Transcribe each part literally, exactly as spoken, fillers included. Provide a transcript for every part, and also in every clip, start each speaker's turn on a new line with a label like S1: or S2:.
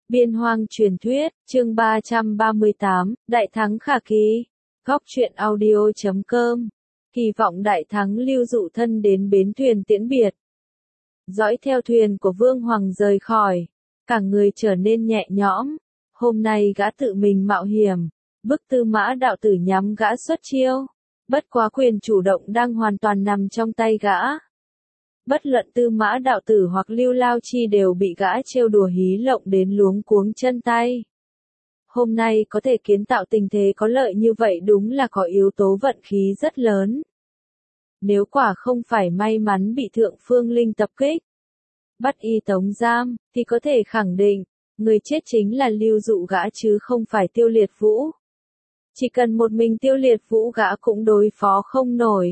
S1: Biên hoang truyền thuyết, chương ba trăm ba mươi tám, Đại thắng khả kỳ. Góc truyện audio chấm com. Kỳ vọng đại thắng lưu dụ thân đến bến thuyền tiễn biệt. Dõi theo thuyền của Vương Hoàng rời khỏi, cả người trở nên nhẹ nhõm. Hôm nay gã tự mình mạo hiểm, bức Tư Mã đạo tử nhắm gã xuất chiêu. Bất quá quyền chủ động đang hoàn toàn nằm trong tay gã. Bất luận Tư Mã đạo tử hoặc Lưu Lao Chi đều bị gã trêu đùa hí lộng đến luống cuống chân tay. Hôm nay có thể kiến tạo tình thế có lợi như vậy đúng là có yếu tố vận khí rất lớn. Nếu quả không phải may mắn bị Thượng Phương Linh tập kích, bắt y tống giam, thì có thể khẳng định, người chết chính là Lưu Dụ gã chứ không phải Tiêu Liệt Vũ. Chỉ cần một mình Tiêu Liệt Vũ gã cũng đối phó không nổi.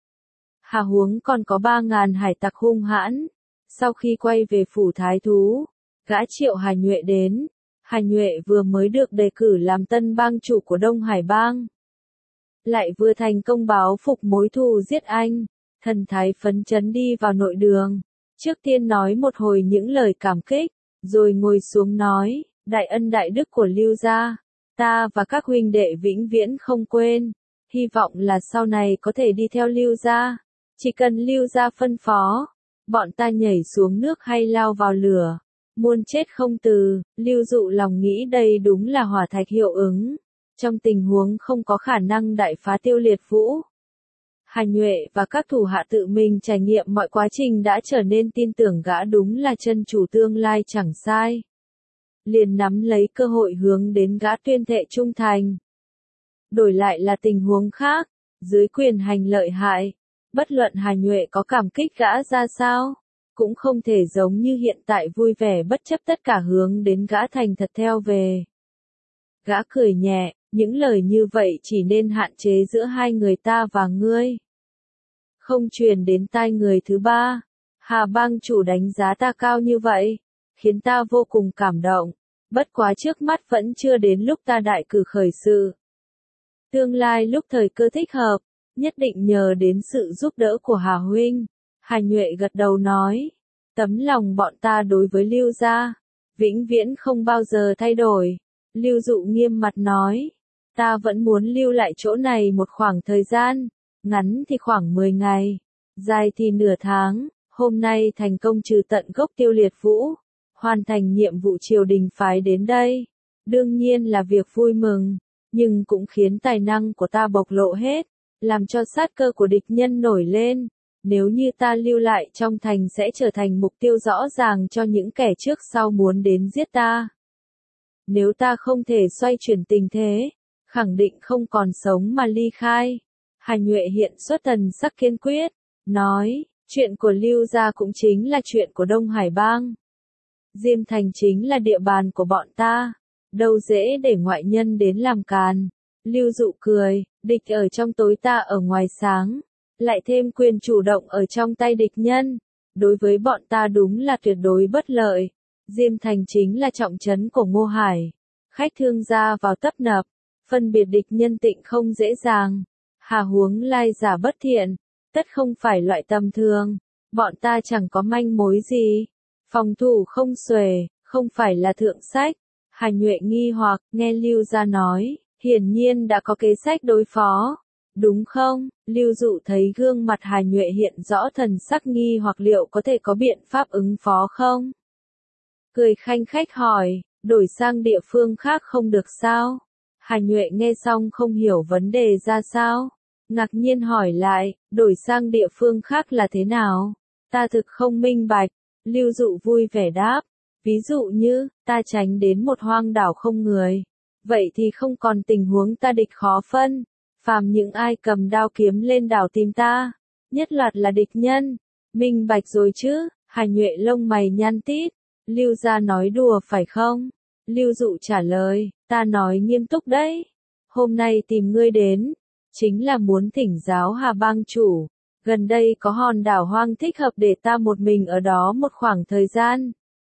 S1: Hà huống còn có ba ngàn hải tặc hung hãn. Sau khi quay về phủ thái thú, gã triệu Hà Nhuệ đến. Hà Nhuệ vừa mới được đề cử làm tân bang chủ của Đông Hải bang. Lại vừa thành công báo phục mối thù giết anh. Thần thái phấn chấn đi vào nội đường. Trước tiên nói một hồi những lời cảm kích, rồi ngồi xuống nói, đại ân đại đức của Lưu gia, ta và các huynh đệ vĩnh viễn không quên. Hy vọng là sau này có thể đi theo Lưu gia. Chỉ cần Lưu gia phân phó, bọn ta nhảy xuống nước hay lao vào lửa, muôn chết không từ. Lưu Dụ lòng nghĩ đây đúng là hỏa thạch hiệu ứng, trong tình huống không có khả năng đại phá Tiêu Liệt Vũ. Hà Nhuệ và các thủ hạ tự mình trải nghiệm mọi quá trình đã trở nên tin tưởng gã đúng là chân chủ tương lai chẳng sai. Liền nắm lấy cơ hội hướng đến gã tuyên thệ trung thành. Đổi lại là tình huống khác, dưới quyền hành lợi hại. Bất luận Hà Nhuệ có cảm kích gã ra sao, cũng không thể giống như hiện tại vui vẻ bất chấp tất cả hướng đến gã thành thật theo về. Gã cười nhẹ, những lời như vậy chỉ nên hạn chế giữa hai người ta và ngươi. Không truyền đến tai người thứ ba. Hà bang chủ đánh giá ta cao như vậy, khiến ta vô cùng cảm động. Bất quá trước mắt vẫn chưa đến lúc ta đại cử khởi sự. Tương lai lúc thời cơ thích hợp, nhất định nhờ đến sự giúp đỡ của Hà huynh. Hà Nhuệ gật đầu nói, tấm lòng bọn ta đối với Lưu gia, vĩnh viễn không bao giờ thay đổi. Lưu Dụ nghiêm mặt nói, ta vẫn muốn lưu lại chỗ này một khoảng thời gian, ngắn thì khoảng mười ngày, dài thì nửa tháng. Hôm nay thành công trừ tận gốc Tiêu Liệt Vũ, hoàn thành nhiệm vụ triều đình phái đến đây. Đương nhiên là việc vui mừng, nhưng cũng khiến tài năng của ta bộc lộ hết, làm cho sát cơ của địch nhân nổi lên. Nếu như ta lưu lại trong thành sẽ trở thành mục tiêu rõ ràng cho những kẻ trước sau muốn đến giết ta. Nếu ta không thể xoay chuyển tình thế, khẳng định không còn sống mà ly khai. Hà Nhuệ hiện xuất thần sắc kiên quyết, nói, chuyện của Lưu gia cũng chính là chuyện của Đông Hải bang. Diêm Thành chính là địa bàn của bọn ta, đâu dễ để ngoại nhân đến làm càn. Lưu Dụ cười, địch ở trong tối ta ở ngoài sáng, lại thêm quyền chủ động ở trong tay địch nhân. Đối với bọn ta đúng là tuyệt đối bất lợi. Diêm Thành chính là trọng trấn của Ngô Hải. Khách thương ra vào tấp nập, phân biệt địch nhân tịnh không dễ dàng. Hà huống lai giả bất thiện, tất không phải loại tầm thường. Bọn ta chẳng có manh mối gì. Phòng thủ không xuể, không phải là thượng sách. Hà Nhuệ nghi hoặc, nghe Lưu gia nói, hiển nhiên đã có kế sách đối phó. Đúng không? Lưu Dụ thấy gương mặt Hà Nhuệ hiện rõ thần sắc nghi hoặc liệu có thể có biện pháp ứng phó không? Cười khanh khách hỏi, đổi sang địa phương khác không được sao? Hà Nhuệ nghe xong không hiểu vấn đề ra sao. Ngạc nhiên hỏi lại, đổi sang địa phương khác là thế nào? Ta thực không minh bạch. Lưu Dụ vui vẻ đáp, ví dụ như, ta tránh đến một hoang đảo không người. Vậy thì không còn tình huống ta địch khó phân. Phàm những ai cầm đao kiếm lên đảo tìm ta, nhất loạt là địch nhân. Minh bạch rồi chứ? Hà Nhuệ lông mày nhăn tít. Lưu gia nói đùa phải không? Lưu Dụ trả lời, ta nói nghiêm túc đấy. Hôm nay tìm ngươi đến, chính là muốn thỉnh giáo Hà bang chủ. Gần đây có hòn đảo hoang thích hợp để ta một mình ở đó một khoảng thời gian.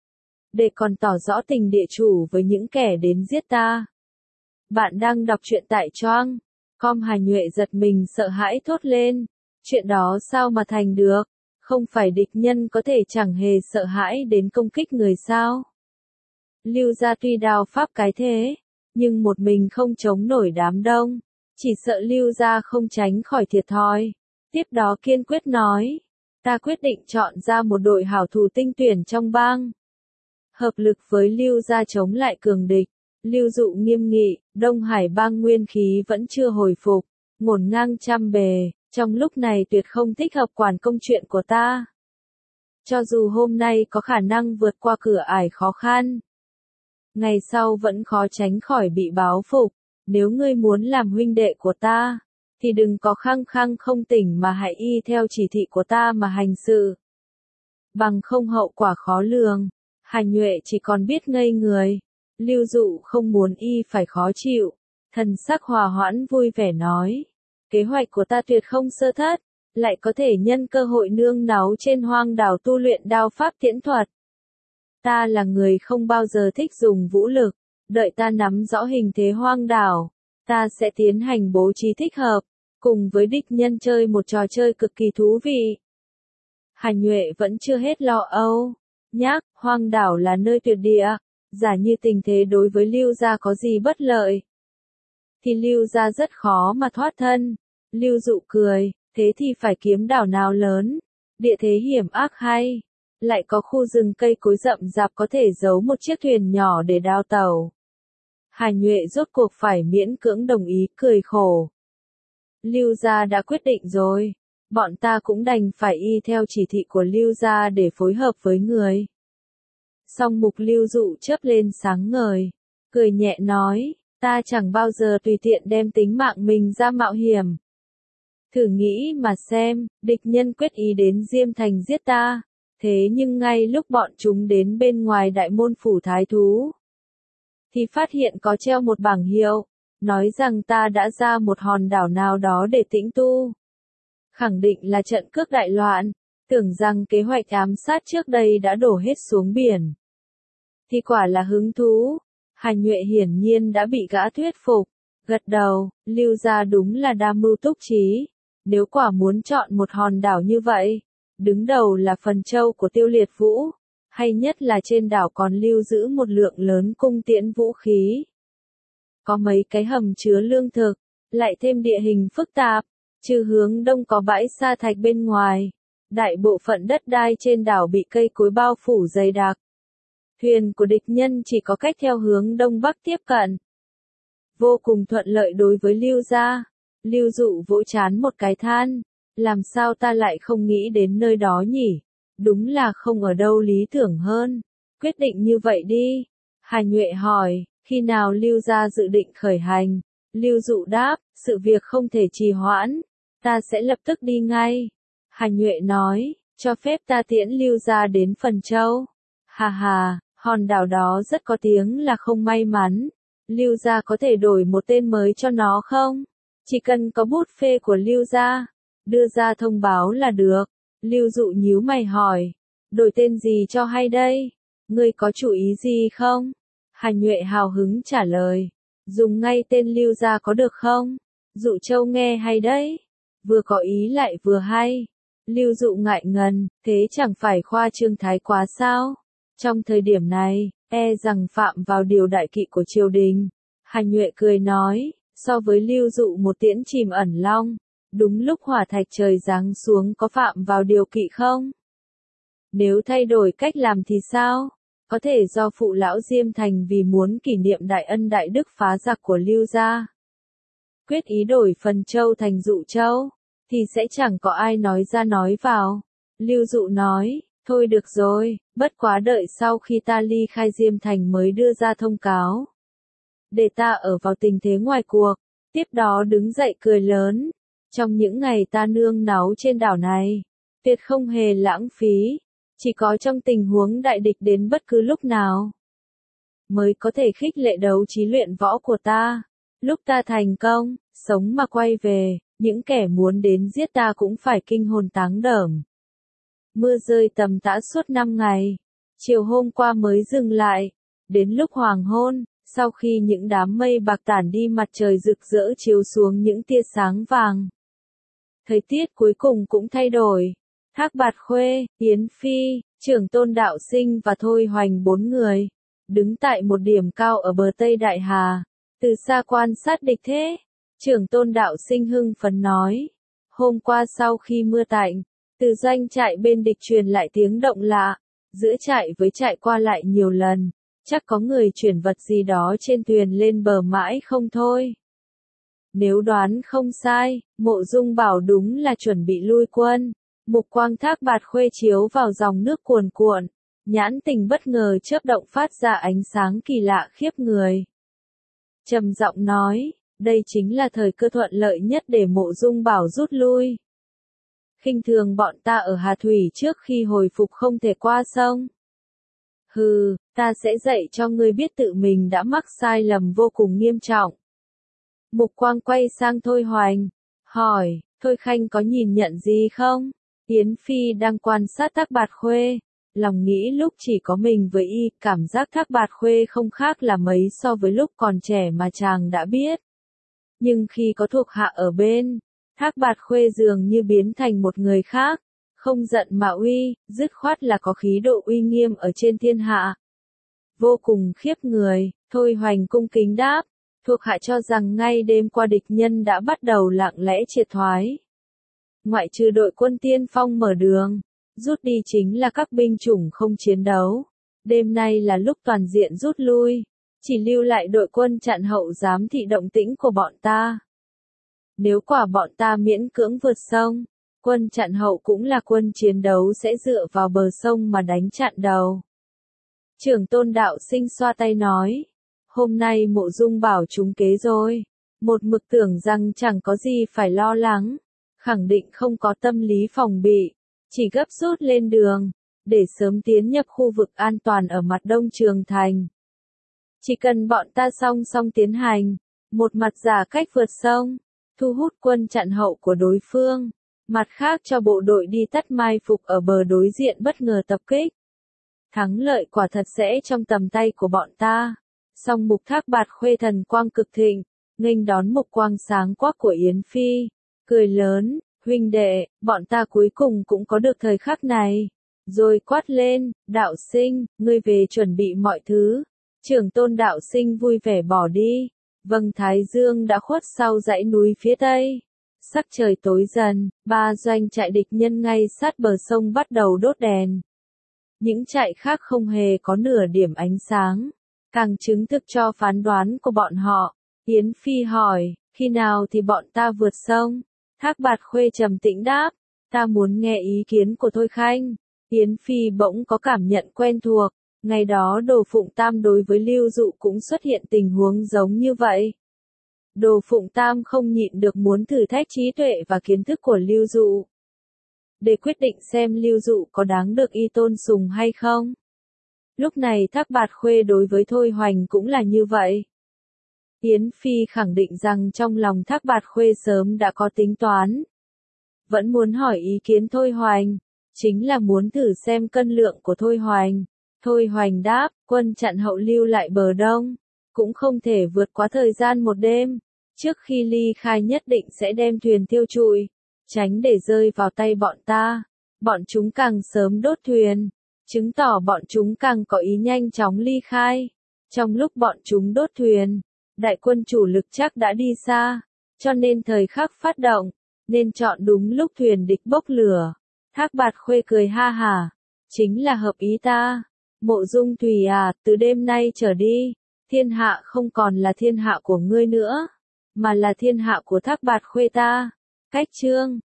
S1: Để còn tỏ rõ tình địa chủ với những kẻ đến giết ta. Bạn đang đọc truyện tại Choang. Com. Hà Nhuệ giật mình sợ hãi thốt lên. Chuyện đó sao mà thành được? Không phải địch nhân có thể chẳng hề sợ hãi đến công kích người sao? Lưu gia tuy đao pháp cái thế, nhưng một mình không chống nổi đám đông, chỉ sợ Lưu gia không tránh khỏi thiệt thòi. Tiếp đó kiên quyết nói, ta quyết định chọn ra một đội hảo thủ tinh tuyển trong bang, hợp lực với Lưu gia chống lại cường địch. Lưu Dụ nghiêm nghị, Đông Hải bang nguyên khí vẫn chưa hồi phục, ngổn ngang trăm bề, trong lúc này tuyệt không thích hợp quản công chuyện của ta. Cho dù hôm nay có khả năng vượt qua cửa ải khó khăn, ngày sau vẫn khó tránh khỏi bị báo phục. Nếu ngươi muốn làm huynh đệ của ta, thì đừng có khăng khăng không tỉnh mà hãy y theo chỉ thị của ta mà hành sự. Bằng không hậu quả khó lường. Hà Nhuệ chỉ còn biết ngây người. Lưu Dụ không muốn y phải khó chịu. Thần sắc hòa hoãn vui vẻ nói. Kế hoạch của ta tuyệt không sơ thất, lại có thể nhân cơ hội nương náu trên hoang đảo tu luyện đao pháp tiễn thuật. Ta là người không bao giờ thích dùng vũ lực, đợi ta nắm rõ hình thế hoang đảo, ta sẽ tiến hành bố trí thích hợp, cùng với địch nhân chơi một trò chơi cực kỳ thú vị. Hà Nhuệ vẫn chưa hết lo âu, nhắc, hoang đảo là nơi tuyệt địa, giả như tình thế đối với Lưu gia có gì bất lợi, thì Lưu gia rất khó mà thoát thân. Lưu Dụ cười, thế thì phải kiếm đảo nào lớn, địa thế hiểm ác hay, lại có khu rừng cây cối rậm rạp có thể giấu một chiếc thuyền nhỏ để đào tàu. Hà Nhuệ rốt cuộc phải miễn cưỡng đồng ý, cười khổ. Lưu gia đã quyết định rồi, bọn ta cũng đành phải y theo chỉ thị của Lưu gia để phối hợp với người. Song mục Lưu Dụ chớp lên sáng ngời, cười nhẹ nói, ta chẳng bao giờ tùy tiện đem tính mạng mình ra mạo hiểm. Thử nghĩ mà xem, địch nhân quyết ý đến Diêm Thành giết ta, thế nhưng ngay lúc bọn chúng đến bên ngoài đại môn phủ thái thú, thì phát hiện có treo một bảng hiệu, nói rằng ta đã ra một hòn đảo nào đó để tĩnh tu. Khẳng định là trận cướp đại loạn, tưởng rằng kế hoạch ám sát trước đây đã đổ hết xuống biển. Thì quả là hứng thú. Hà Nhuệ hiển nhiên đã bị gã thuyết phục, gật đầu, Lưu gia đúng là đa mưu túc trí. Nếu quả muốn chọn một hòn đảo như vậy, đứng đầu là phần châu của Tiêu Liệt Vũ, hay nhất là trên đảo còn lưu giữ một lượng lớn cung tiễn vũ khí. Có mấy cái hầm chứa lương thực, lại thêm địa hình phức tạp, trừ hướng đông có bãi sa thạch bên ngoài, đại bộ phận đất đai trên đảo bị cây cối bao phủ dày đặc. Thuyền của địch nhân chỉ có cách theo hướng đông bắc tiếp cận. Vô cùng thuận lợi đối với Lưu gia. Lưu Dụ vỗ trán một cái than, làm sao ta lại không nghĩ đến nơi đó nhỉ? Đúng là không ở đâu lý tưởng hơn. Quyết định như vậy đi. Hà Nhuệ hỏi, khi nào Lưu gia dự định khởi hành? Lưu Dụ đáp, sự việc không thể trì hoãn, ta sẽ lập tức đi ngay. Hà Nhuệ nói, cho phép ta tiễn Lưu gia đến Phần Châu. Hà hà, hòn đảo đó rất có tiếng là không may mắn. Lưu gia có thể đổi một tên mới cho nó không? Chỉ cần có bút phê của Lưu gia, đưa ra thông báo là được. Lưu Dụ nhíu mày hỏi, đổi tên gì cho hay đây? Ngươi có chủ ý gì không? Hà Nhuệ hào hứng trả lời, dùng ngay tên Lưu gia có được không? Dụ Châu nghe hay đấy, vừa có ý lại vừa hay. Lưu Dụ ngại ngần, thế chẳng phải khoa trương thái quá sao? Trong thời điểm này, e rằng phạm vào điều đại kỵ của triều đình. Hà Nhuệ cười nói, so với Lưu Dụ một tiễn chìm ẩn long, đúng lúc hỏa thạch trời giáng xuống có phạm vào điều kỵ không? Nếu thay đổi cách làm thì sao? Có thể do phụ lão Diêm Thành vì muốn kỷ niệm đại ân đại đức phá giặc của Lưu gia, quyết ý đổi Phần Châu thành Dụ Châu, thì sẽ chẳng có ai nói ra nói vào. Lưu Dụ nói, thôi được rồi, bất quá đợi sau khi ta ly khai Diêm Thành mới đưa ra thông cáo. Để ta ở vào tình thế ngoài cuộc, tiếp đó đứng dậy cười lớn. Trong những ngày ta nương náu trên đảo này, tuyệt không hề lãng phí, chỉ có trong tình huống đại địch đến bất cứ lúc nào, mới có thể khích lệ đấu trí luyện võ của ta. Lúc ta thành công, sống mà quay về, những kẻ muốn đến giết ta cũng phải kinh hồn táng đởm. Mưa rơi tầm tã suốt năm ngày, chiều hôm qua mới dừng lại, đến lúc hoàng hôn, sau khi những đám mây bạc tản đi mặt trời rực rỡ chiếu xuống những tia sáng vàng. Thời tiết cuối cùng cũng thay đổi. Thác Bạt Khuê, Yến Phi, Trưởng Tôn Đạo Sinh và Thôi Hoành bốn người đứng tại một điểm cao ở bờ Tây Đại Hà, từ xa quan sát địch thế. Trưởng tôn đạo sinh hưng phấn nói, hôm qua sau khi mưa tạnh, từ doanh trại bên địch truyền lại tiếng động lạ, giữa trại với trại qua lại nhiều lần, chắc có người chuyển vật gì đó trên thuyền lên bờ mãi không thôi. Nếu đoán không sai, Mộ Dung bảo đúng là chuẩn bị lui quân. Mục quang Thác Bạt Khuê chiếu vào dòng nước cuồn cuộn, nhãn tình bất ngờ chớp động phát ra ánh sáng kỳ lạ khiếp người. Trầm giọng nói, đây chính là thời cơ thuận lợi nhất để Mộ Dung bảo rút lui. Khinh thường bọn ta ở Hà Thủy trước khi hồi phục không thể qua sông. Hừ, ta sẽ dạy cho ngươi biết tự mình đã mắc sai lầm vô cùng nghiêm trọng. Mục quang quay sang Thôi Hoành, hỏi, Thôi Khanh có nhìn nhận gì không? Yến Phi đang quan sát Thác Bạt Khuê, lòng nghĩ lúc chỉ có mình với y, cảm giác Thác Bạt Khuê không khác là mấy so với lúc còn trẻ mà chàng đã biết. Nhưng khi có thuộc hạ ở bên, Thác Bạt Khuê dường như biến thành một người khác, không giận mà uy, dứt khoát là có khí độ uy nghiêm ở trên thiên hạ. Vô cùng khiếp người, Thôi Hoành cung kính đáp, thuộc hạ cho rằng ngay đêm qua địch nhân đã bắt đầu lặng lẽ triệt thoái. Ngoại trừ đội quân tiên phong mở đường, rút đi chính là các binh chủng không chiến đấu. Đêm nay là lúc toàn diện rút lui, chỉ lưu lại đội quân chặn hậu giám thị động tĩnh của bọn ta. Nếu quả bọn ta miễn cưỡng vượt sông, quân chặn hậu cũng là quân chiến đấu sẽ dựa vào bờ sông mà đánh chặn đầu. Trưởng tôn đạo sinh xoa tay nói, hôm nay Mộ Dung bảo trúng kế rồi, một mực tưởng rằng chẳng có gì phải lo lắng, khẳng định không có tâm lý phòng bị, chỉ gấp rút lên đường, để sớm tiến nhập khu vực an toàn ở mặt đông Trường Thành. Chỉ cần bọn ta song song tiến hành, một mặt giả cách vượt sông, thu hút quân chặn hậu của đối phương, mặt khác cho bộ đội đi tắt mai phục ở bờ đối diện bất ngờ tập kích. Thắng lợi quả thật sẽ trong tầm tay của bọn ta. Song Mục Thác Bạt Khuê thần quang cực thịnh, nghênh đón mục quang sáng quắc của Yến Phi, cười lớn, huynh đệ, bọn ta cuối cùng cũng có được thời khắc này. Rồi quát lên, đạo sinh, ngươi về chuẩn bị mọi thứ. Trưởng tôn đạo sinh vui vẻ bỏ đi. Vầng thái dương đã khuất sau dãy núi phía tây. Sắc trời tối dần, ba doanh trại địch nhân ngay sát bờ sông bắt đầu đốt đèn. Những trại khác không hề có nửa điểm ánh sáng, càng chứng thực cho phán đoán của bọn họ. Yến Phi hỏi, khi nào thì bọn ta vượt sông? Thác Bạt Khuê trầm tĩnh đáp, ta muốn nghe ý kiến của Thôi Khanh. Yến Phi bỗng có cảm nhận quen thuộc, ngày đó Đồ Phụng Tam đối với Lưu Dụ cũng xuất hiện tình huống giống như vậy. Đồ Phụng Tam không nhịn được muốn thử thách trí tuệ và kiến thức của Lưu Dụ, để quyết định xem Lưu Dụ có đáng được y tôn sùng hay không. Lúc này Thác Bạt Khuê đối với Thôi Hoành cũng là như vậy. Yến Phi khẳng định rằng trong lòng Thác Bạt Khuê sớm đã có tính toán. Vẫn muốn hỏi ý kiến Thôi Hoành, chính là muốn thử xem cân lượng của Thôi Hoành. Thôi Hoành đáp, quân chặn hậu lưu lại bờ đông, cũng không thể vượt quá thời gian một đêm. Trước khi ly khai nhất định sẽ đem thuyền thiêu trụi, tránh để rơi vào tay bọn ta. Bọn chúng càng sớm đốt thuyền, chứng tỏ bọn chúng càng có ý nhanh chóng ly khai. Trong lúc bọn chúng đốt thuyền, đại quân chủ lực chắc đã đi xa, cho nên thời khắc phát động, nên chọn đúng lúc thuyền địch bốc lửa. Thác Bạt Khuê cười ha hả, chính là hợp ý ta. Mộ Dung Thùy à, từ đêm nay trở đi, thiên hạ không còn là thiên hạ của ngươi nữa, mà là thiên hạ của Thác Bạt Khuê ta. Cách chương